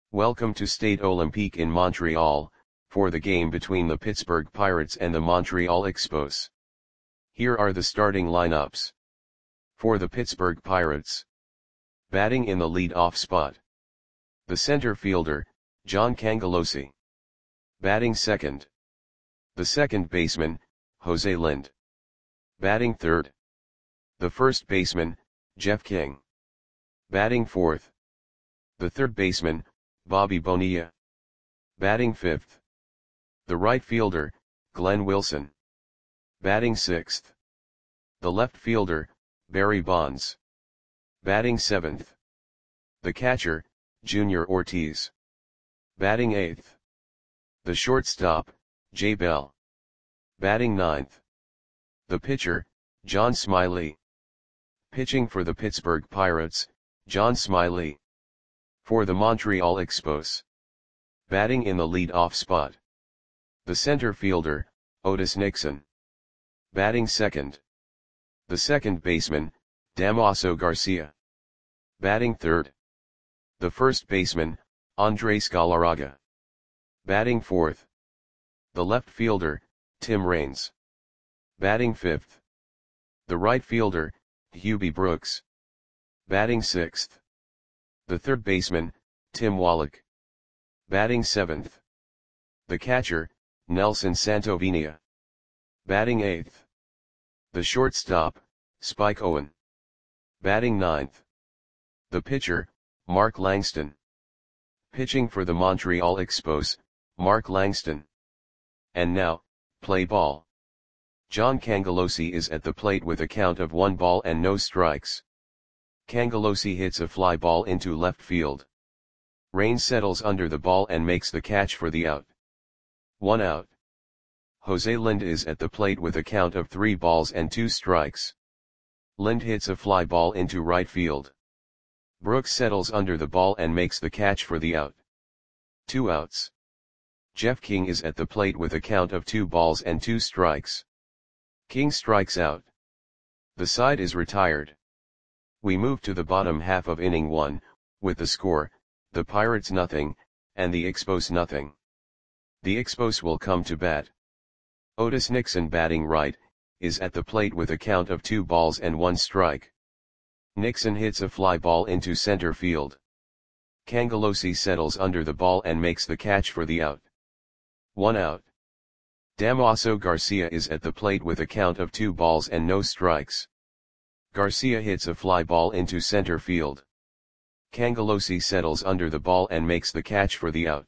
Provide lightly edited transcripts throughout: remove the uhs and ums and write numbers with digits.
Welcome to Stade Olympique in Montreal, for the game between the Pittsburgh Pirates and the Montreal Expos. Here are the starting lineups. For the Pittsburgh Pirates. Batting in the lead-off spot. The center fielder, John Cangelosi. Batting second. The second baseman, Jose Lind. Batting third. The first baseman, Jeff King. Batting fourth. The third baseman, Bobby Bonilla. Batting fifth. The right fielder, Glenn Wilson. Batting sixth. The left fielder, Barry Bonds. Batting seventh. The catcher, Junior Ortiz. Batting eighth. The shortstop, Jay Bell. Batting ninth. The pitcher, John Smiley. Pitching for the Pittsburgh Pirates, John Smiley. For the Montreal Expos. Batting in the lead-off spot. The center fielder, Otis Nixon. Batting second. The second baseman, Damaso Garcia. Batting third. The first baseman, Andres Galarraga. Batting fourth. The left fielder, Tim Raines. Batting fifth. The right fielder, Hubie Brooks. Batting sixth. The third baseman, Tim Wallach. Batting seventh. The catcher, Nelson Santovenia. Batting eighth. The shortstop, Spike Owen. Batting ninth. The pitcher, Mark Langston. Pitching for the Montreal Expos, Mark Langston. And now, play ball. John Cangelosi is at the plate with a count of 1 ball and no strikes. Cangelosi hits a fly ball into left field. Raines settles under the ball and makes the catch for the out. 1 out. Jose Lind is at the plate with a count of 3 balls and 2 strikes. Lind hits a fly ball into right field. Brooks settles under the ball and makes the catch for the out. 2 outs. Jeff King is at the plate with a count of 2 balls and 2 strikes. King strikes out. The side is retired. We move to the bottom half of inning 1, with the score, the Pirates nothing, and the Expos nothing. The Expos will come to bat. Otis Nixon batting right, is at the plate with a count of 2 balls and 1 strike. Nixon hits a fly ball into center field. Cangelosi settles under the ball and makes the catch for the out. 1 out. Damaso Garcia is at the plate with a count of 2 balls and no strikes. Garcia hits a fly ball into center field. Cangelosi settles under the ball and makes the catch for the out.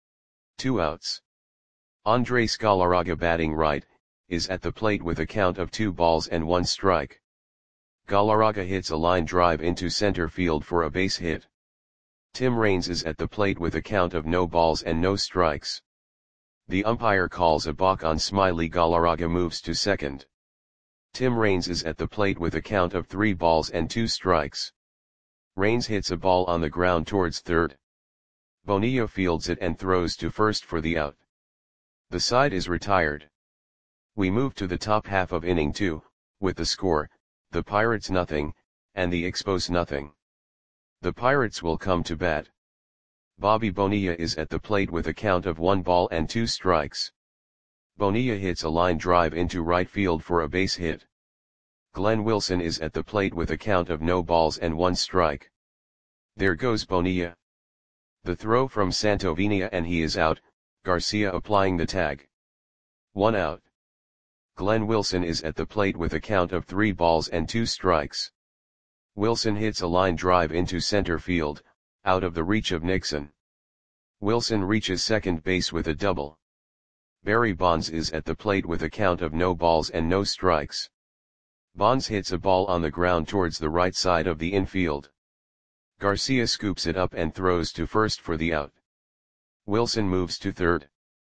2 outs. Andres Galarraga batting right, is at the plate with a count of 2 balls and 1 strike. Galarraga hits a line drive into center field for a base hit. Tim Raines is at the plate with a count of no balls and no strikes. The umpire calls a balk on Smiley. Galarraga moves to second. Tim Raines is at the plate with a count of 3 balls and 2 strikes. Raines hits a ball on the ground towards third. Bonilla fields it and throws to first for the out. The side is retired. We move to the top half of inning 2, with the score, the Pirates nothing, and the Expos nothing. The Pirates will come to bat. Bobby Bonilla is at the plate with a count of 1 ball and 2 strikes. Bonilla hits a line drive into right field for a base hit. Glenn Wilson is at the plate with a count of no balls and 1 strike. There goes Bonilla. The throw from Santovenia and he is out, Garcia applying the tag. 1 out. Glenn Wilson is at the plate with a count of 3 balls and 2 strikes. Wilson hits a line drive into center field, out of the reach of Nixon. Wilson reaches second base with a double. Barry Bonds is at the plate with a count of no balls and no strikes. Bonds hits a ball on the ground towards the right side of the infield. Garcia scoops it up and throws to first for the out. Wilson moves to third.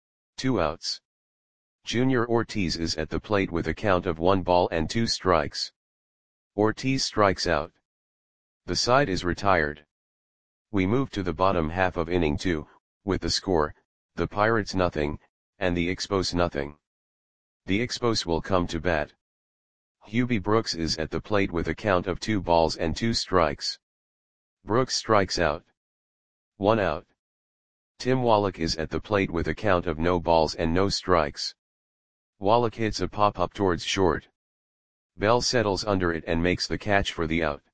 2 outs. Junior Ortiz is at the plate with a count of 1 ball and 2 strikes. Ortiz strikes out. The side is retired. We move to the bottom half of inning 2, with the score, the Pirates nothing, and the Expos nothing. The Expos will come to bat. Hubie Brooks is at the plate with a count of 2 balls and 2 strikes. Brooks strikes out. 1 out. Tim Wallach is at the plate with a count of no balls and no strikes. Wallach hits a pop-up towards short. Bell settles under it and makes the catch for the out.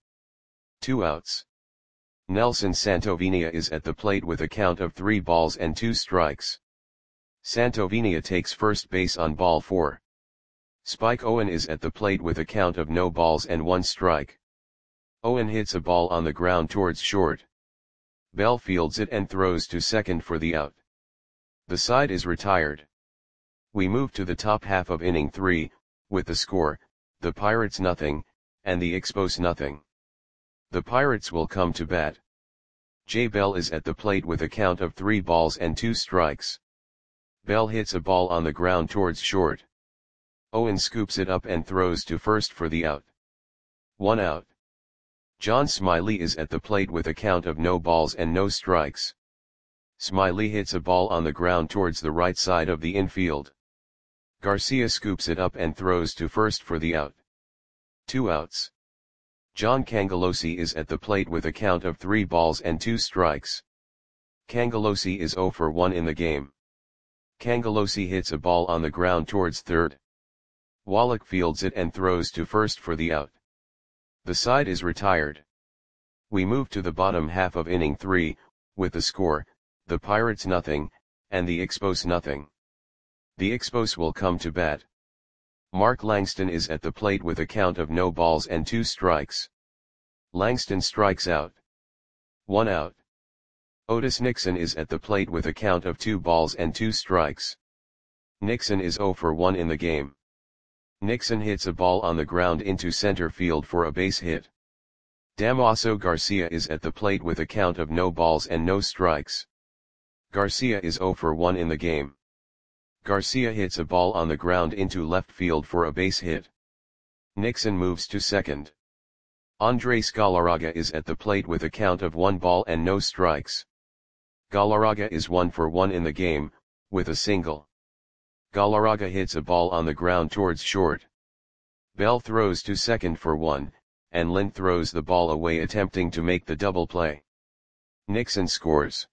2 outs. Nelson Santovenia is at the plate with a count of 3 balls and 2 strikes. Santovenia takes first base on ball 4. Spike Owen is at the plate with a count of no balls and 1 strike. Owen hits a ball on the ground towards short. Bell fields it and throws to second for the out. The side is retired. We move to the top half of inning 3, with the score, the Pirates nothing, and the Expos nothing. The Pirates will come to bat. Jay Bell is at the plate with a count of 3 balls and 2 strikes. Bell hits a ball on the ground towards short. Owen scoops it up and throws to first for the out. 1 out. John Smiley is at the plate with a count of no balls and no strikes. Smiley hits a ball on the ground towards the right side of the infield. Garcia scoops it up and throws to first for the out. 2 outs. John Cangelosi is at the plate with a count of 3 balls and 2 strikes. Cangelosi is 0 for 1 in the game. Cangelosi hits a ball on the ground towards third. Wallach fields it and throws to first for the out. The side is retired. We move to the bottom half of inning 3, with the score, the Pirates nothing, and the Expos nothing. The Expos will come to bat. Mark Langston is at the plate with a count of no balls and 2 strikes. Langston strikes out. 1 out. Otis Nixon is at the plate with a count of 2 balls and 2 strikes. Nixon is 0 for 1 in the game. Nixon hits a ball on the ground into center field for a base hit. Damaso Garcia is at the plate with a count of no balls and no strikes. Garcia is 0 for 1 in the game. Garcia hits a ball on the ground into left field for a base hit. Nixon moves to second. Andres Galarraga is at the plate with a count of 1 ball and no strikes. Galarraga is 1 for 1 in the game, with a single. Galarraga hits a ball on the ground towards short. Bell throws to second for 1, and Lind throws the ball away attempting to make the double play. Nixon scores.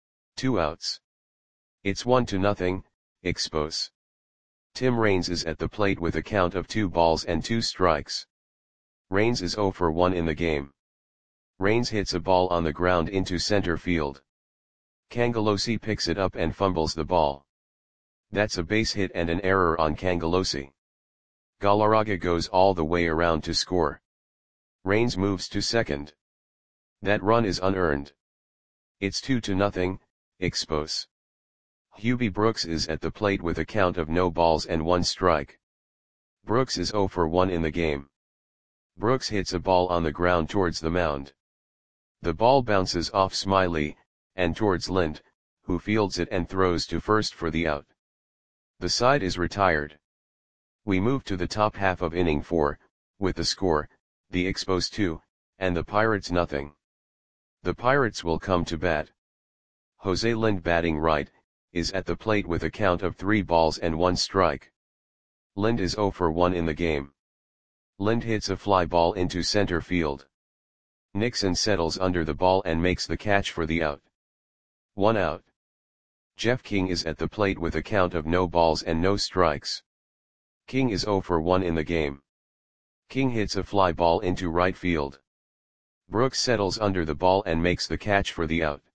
2 outs. It's 1-0, Expos. Tim Raines is at the plate with a count of 2 balls and 2 strikes. Raines is 0 for 1 in the game. Raines hits a ball on the ground into center field. Cangelosi picks it up and fumbles the ball. That's a base hit and an error on Cangelosi. Galarraga goes all the way around to score. Raines moves to second. That run is unearned. It's 2-0, Expos. Hubie Brooks is at the plate with a count of no balls and 1 strike. Brooks is 0 for 1 in the game. Brooks hits a ball on the ground towards the mound. The ball bounces off Smiley, and towards Lind, who fields it and throws to first for the out. The side is retired. We move to the top half of inning 4, with the score, the Expos 2, and the Pirates nothing. The Pirates will come to bat. Jose Lind batting right, is at the plate with a count of 3 balls and 1 strike. Lind is 0 for 1 in the game. Lind hits a fly ball into center field. Nixon settles under the ball and makes the catch for the out. 1 out. Jeff King is at the plate with a count of no balls and no strikes. King is 0 for 1 in the game. King hits a fly ball into right field. Brooks settles under the ball and makes the catch for the out.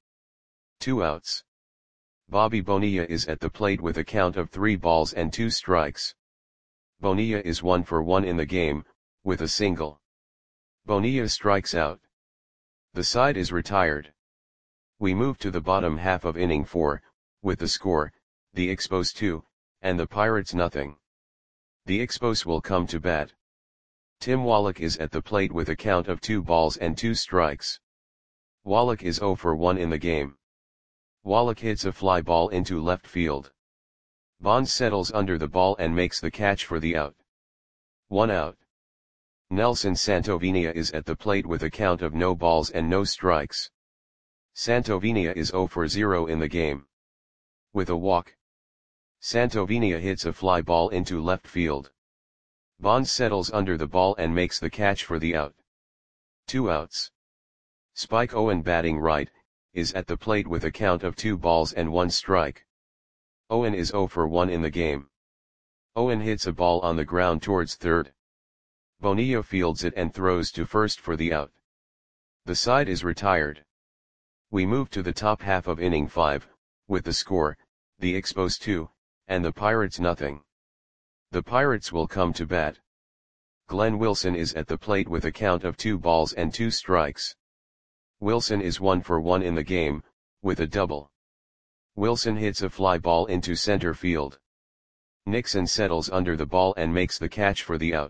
2 outs. Bobby Bonilla is at the plate with a count of 3 balls and 2 strikes. Bonilla is 1 for 1 in the game, with a single. Bonilla strikes out. The side is retired. We move to the bottom half of inning 4, with the score, the Expos 2, and the Pirates nothing. The Expos will come to bat. Tim Wallach is at the plate with a count of 2 balls and 2 strikes. Wallach is 0 for 1 in the game. Wallach hits a fly ball into left field. Bonds settles under the ball and makes the catch for the out. 1 out. Nelson Santovenia is at the plate with a count of no balls and no strikes. Santovenia is 0 for 0 in the game. With a walk, Santovenia hits a fly ball into left field. Bonds settles under the ball and makes the catch for the out. 2 outs. Spike Owen batting right, is at the plate with a count of 2 balls and 1 strike. Owen is 0 for 1 in the game. Owen hits a ball on the ground towards third. Bonilla fields it and throws to first for the out. The side is retired. We move to the top half of inning 5, with the score, the Expos 2, and the Pirates nothing. The Pirates will come to bat. Glenn Wilson is at the plate with a count of 2 balls and 2 strikes. Wilson is 1 for 1 in the game, with a double. Wilson hits a fly ball into center field. Nixon settles under the ball and makes the catch for the out.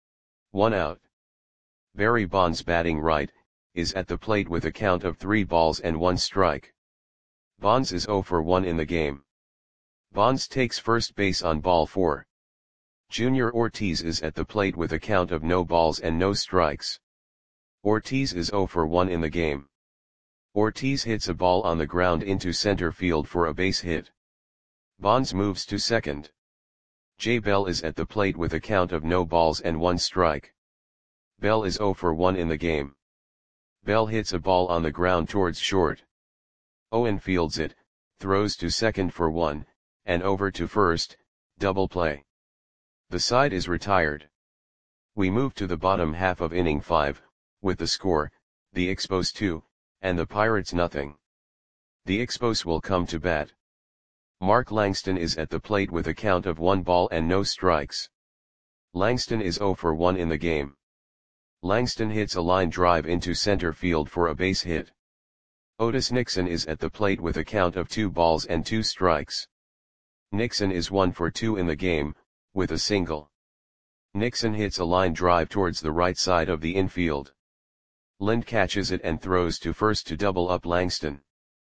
1 out. Barry Bonds, batting right, is at the plate with a count of 3 balls and 1 strike. Bonds is 0 for 1 in the game. Bonds takes first base on ball 4. Junior Ortiz is at the plate with a count of no balls and no strikes. Ortiz is 0 for 1 in the game. Ortiz hits a ball on the ground into center field for a base hit. Bonds moves to second. Jay Bell is at the plate with a count of no balls and 1 strike. Bell is 0 for 1 in the game. Bell hits a ball on the ground towards short. Owen fields it, throws to second for 1, and over to first, double play. The side is retired. We move to the bottom half of inning 5, with the score, the Expos 2, and the Pirates nothing. The Expos will come to bat. Mark Langston is at the plate with a count of 1 ball and no strikes. Langston is 0 for 1 in the game. Langston hits a line drive into center field for a base hit. Otis Nixon is at the plate with a count of 2 balls and 2 strikes. Nixon is 1 for 2 in the game, with a single. Nixon hits a line drive towards the right side of the infield. Lind catches it and throws to first to double up Langston.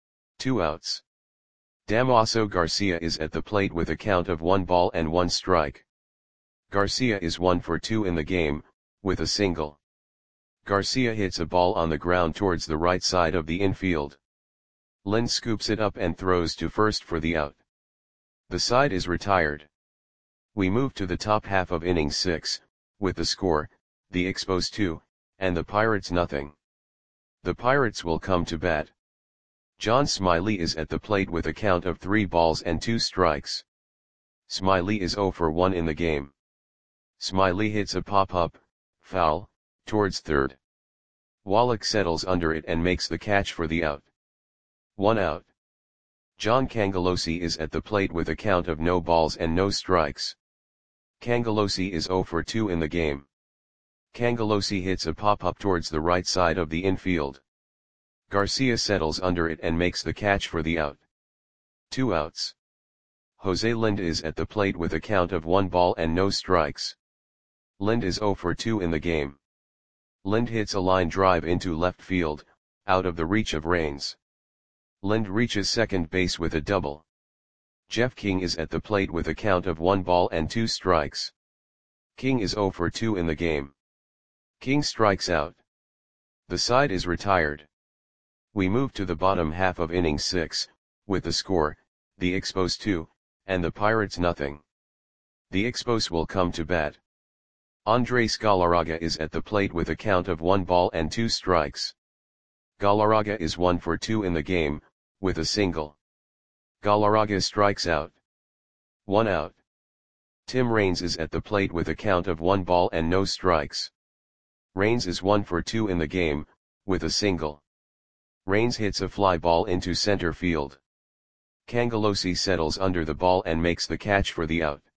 2 outs. Damaso Garcia is at the plate with a count of 1 ball and 1 strike. Garcia is 1 for 2 in the game, with a single. Garcia hits a ball on the ground towards the right side of the infield. Lind scoops it up and throws to first for the out. The side is retired. We move to the top half of inning 6, with the score, the Expos 2, and the Pirates nothing. The Pirates will come to bat. John Smiley is at the plate with a count of 3 balls and 2 strikes. Smiley is 0 for 1 in the game. Smiley hits a pop-up, foul, towards third. Wallach settles under it and makes the catch for the out. 1 out. John Cangelosi is at the plate with a count of no balls and no strikes. Cangelosi is 0 for 2 in the game. Cangelosi hits a pop-up towards the right side of the infield. Garcia settles under it and makes the catch for the out. 2 outs. Jose Lind is at the plate with a count of 1 ball and no strikes. Lind is 0 for 2 in the game. Lind hits a line drive into left field, out of the reach of Raines. Lind reaches second base with a double. Jeff King is at the plate with a count of 1 ball and 2 strikes. King is 0 for 2 in the game. King strikes out. The side is retired. We move to the bottom half of inning 6, with the score, the Expos 2, and the Pirates nothing. The Expos will come to bat. Andres Galarraga is at the plate with a count of 1 ball and 2 strikes. Galarraga is 1 for 2 in the game, with a single. Galarraga strikes out. 1 out. Tim Raines is at the plate with a count of 1 ball and no strikes. Raines is 1 for 2 in the game, with a single. Raines hits a fly ball into center field. Cangelosi settles under the ball and makes the catch for the out.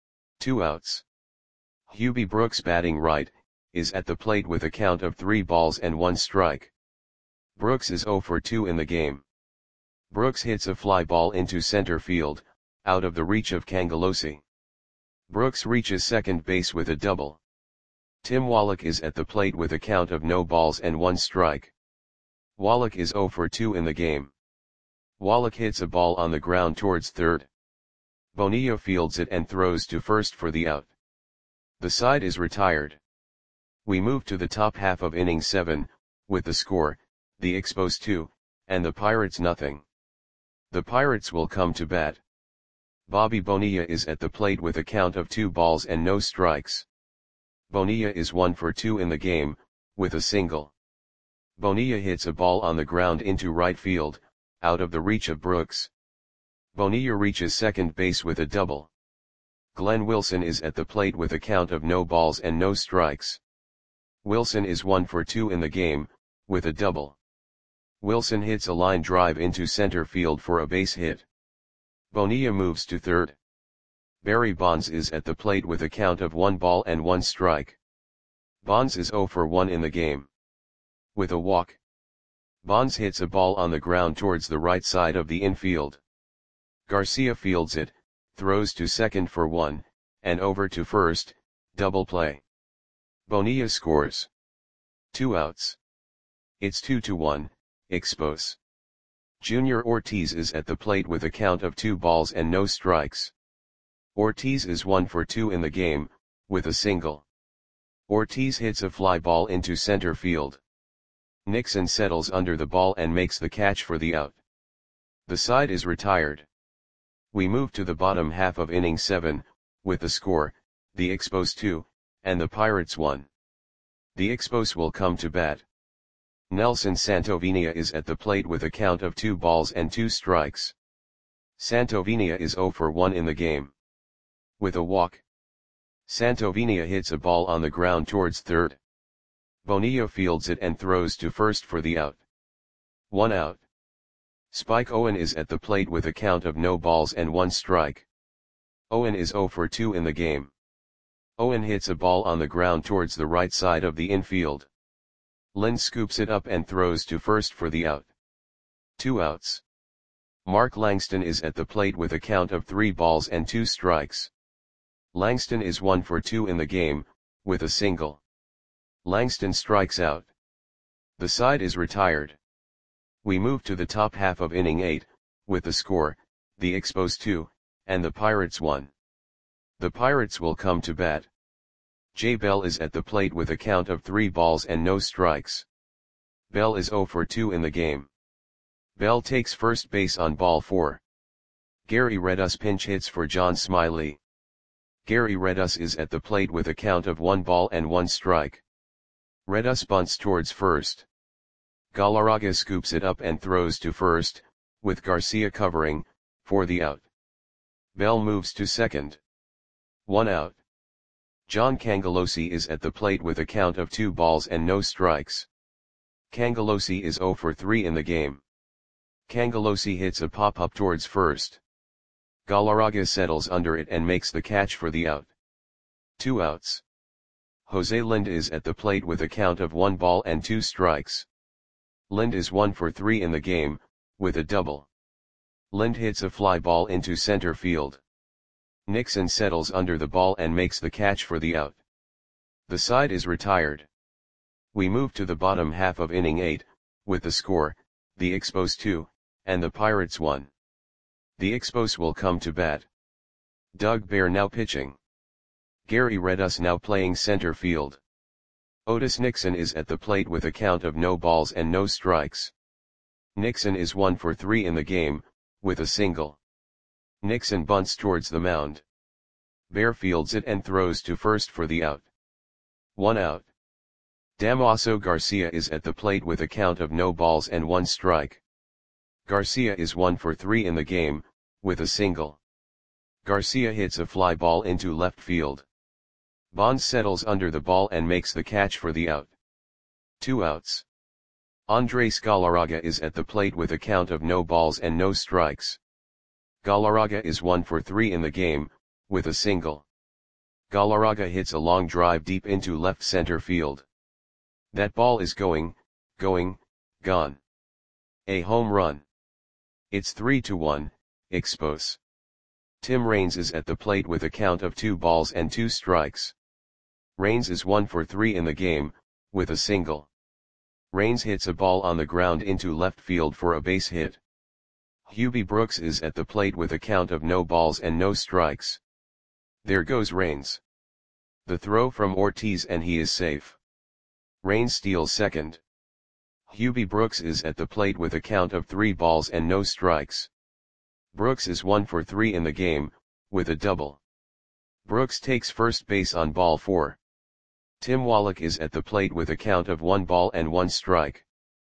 2 outs. Hubie Brooks, batting right, is at the plate with a count of 3 balls and 1 strike. Brooks is 0 for 2 in the game. Brooks hits a fly ball into center field, out of the reach of Cangelosi. Brooks reaches second base with a double. Tim Wallach is at the plate with a count of no balls and 1 strike. Wallach is 0 for 2 in the game. Wallach hits a ball on the ground towards third. Bonilla fields it and throws to first for the out. The side is retired. We move to the top half of inning 7, with the score, the Expos 2, and the Pirates nothing. The Pirates will come to bat. Bobby Bonilla is at the plate with a count of 2 balls and no strikes. Bonilla is 1 for 2 in the game, with a single. Bonilla hits a ball on the ground into right field, out of the reach of Brooks. Bonilla reaches second base with a double. Glenn Wilson is at the plate with a count of no balls and no strikes. Wilson is 1 for 2 in the game, with a double. Wilson hits a line drive into center field for a base hit. Bonilla moves to third. Barry Bonds is at the plate with a count of 1 ball and 1 strike. Bonds is 0 for 1 in the game. With a walk. Bonds hits a ball on the ground towards the right side of the infield. Garcia fields it, throws to second for 1, and over to first, double play. Bonilla scores. 2 outs. It's 2-1, Expos. Junior Ortiz is at the plate with a count of 2 balls and no strikes. Ortiz is 1 for 2 in the game, with a single. Ortiz hits a fly ball into center field. Nixon settles under the ball and makes the catch for the out. The side is retired. We move to the bottom half of inning 7, with the score, the Expos 2, and the Pirates 1. The Expos will come to bat. Nelson Santovenia is at the plate with a count of 2 balls and 2 strikes. Santovenia is 0 for 1 in the game. With a walk. Santovenia hits a ball on the ground towards third. Bonilla fields it and throws to first for the out. 1 out. Spike Owen is at the plate with a count of no balls and 1 strike. Owen is 0 for 2 in the game. Owen hits a ball on the ground towards the right side of the infield. Lind scoops it up and throws to first for the out. 2 outs. Mark Langston is at the plate with a count of 3 balls and 2 strikes. Langston is 1 for 2 in the game, with a single. Langston strikes out. The side is retired. We move to the top half of inning 8, with the score, the Expos 2, and the Pirates 1. The Pirates will come to bat. Jay Bell is at the plate with a count of 3 balls and no strikes. Bell is 0 for 2 in the game. Bell takes first base on ball 4. Gary Redus pinch hits for John Smiley. Gary Redus is at the plate with a count of 1 ball and 1 strike. Redus bunts towards first. Galarraga scoops it up and throws to first, with Garcia covering, for the out. Bell moves to second. 1 out. John Cangelosi is at the plate with a count of 2 balls and no strikes. Cangelosi is 0 for 3 in the game. Cangelosi hits a pop-up towards first. Galarraga settles under it and makes the catch for the out. 2 outs. Jose Lind is at the plate with a count of 1 ball and 2 strikes. Lind is 1 for 3 in the game, with a double. Lind hits a fly ball into center field. Nixon settles under the ball and makes the catch for the out. The side is retired. We move to the bottom half of inning 8, with the score, the Expos 2, and the Pirates 1. The Expos will come to bat. Doug Bear now pitching. Gary Redus now playing center field. Otis Nixon is at the plate with a count of no balls and no strikes. Nixon is 1 for 3 in the game, with a single. Nixon bunts towards the mound. Bear fields it and throws to first for the out. 1 out. Damaso Garcia is at the plate with a count of no balls and 1 strike. Garcia is 1 for 3 in the game, with a single. Garcia hits a fly ball into left field. Bonds settles under the ball and makes the catch for the out. 2 outs. Andres Galarraga is at the plate with a count of no balls and no strikes. Galarraga is 1 for 3 in the game, with a single. Galarraga hits a long drive deep into left center field. That ball is going, gone. A home run. It's 3-1, Expos. Tim Raines is at the plate with a count of 2 balls and 2 strikes. Raines is 1 for 3 in the game, with a single. Raines hits a ball on the ground into left field for a base hit. Hubie Brooks is at the plate with a count of no balls and no strikes. There goes Raines. The throw from Ortiz and he is safe. Raines steals second. Hubie Brooks is at the plate with a count of 3 balls and no strikes. Brooks is 1 for 3 in the game, with a double. Brooks takes first base on ball 4. Tim Wallach is at the plate with a count of 1 ball and 1 strike.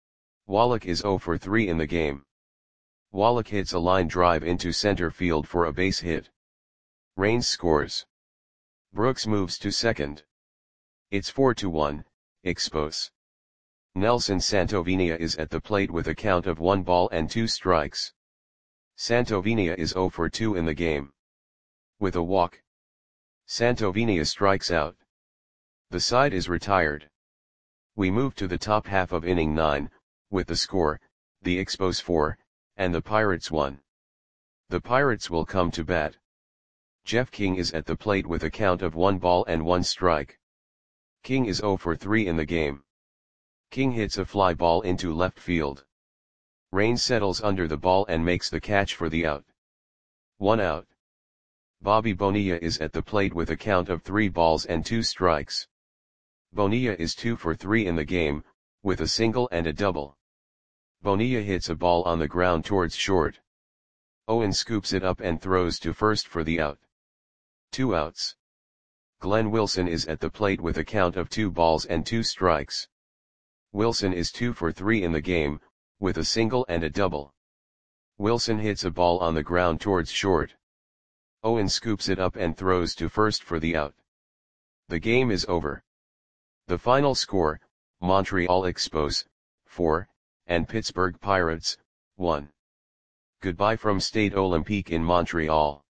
Wallach is 0 for 3 in the game. Wallach hits a line drive into center field for a base hit. Raines scores. Brooks moves to second. It's 4-1, Expos. Nelson Santovenia is at the plate with a count of 1 ball and 2 strikes. Santovenia is 0 for 2 in the game. With a walk, Santovenia strikes out. The side is retired. We move to the top half of inning 9, with the score, the Expos 4, and the Pirates 1. The Pirates will come to bat. Jeff King is at the plate with a count of 1 ball and 1 strike. King is 0 for 3 in the game. King hits a fly ball into left field. Raines settles under the ball and makes the catch for the out. 1 out. Bobby Bonilla is at the plate with a count of 3 balls and 2 strikes. Bonilla is 2 for 3 in the game, with a single and a double. Bonilla hits a ball on the ground towards short. Owen scoops it up and throws to first for the out. 2 outs. Glenn Wilson is at the plate with a count of 2 balls and 2 strikes. Wilson is 2 for 3 in the game, with a single and a double. Wilson hits a ball on the ground towards short. Owen scoops it up and throws to first for the out. The game is over. The final score, Montreal Expos, 4, and Pittsburgh Pirates, 1. Goodbye from Stade Olympique in Montreal.